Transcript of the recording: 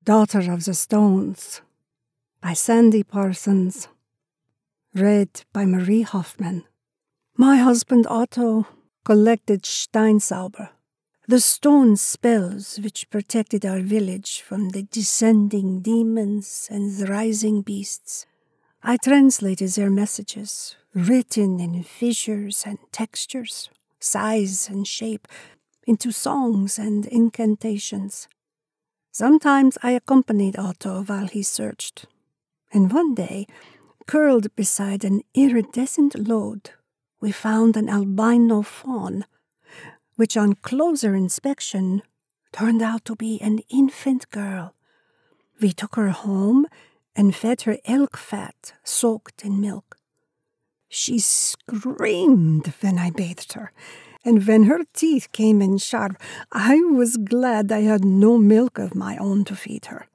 Daughter of the Stones by Sandy Parsons. Read by Marie Hoffman. My husband Otto collected Steinzauber, the stone spells which protected our village from the descending demons and the rising beasts. I translated their messages, written in fissures and textures, size and shape, into songs and incantations. Sometimes I accompanied Otto while he searched, and one day, curled beside an iridescent lode, we found an albino fawn, which on closer inspection turned out to be an infant girl. We took her home and fed her elk fat soaked in milk. She screamed when I bathed her, and when her teeth came in sharp, I was glad I had no milk of my own to feed her.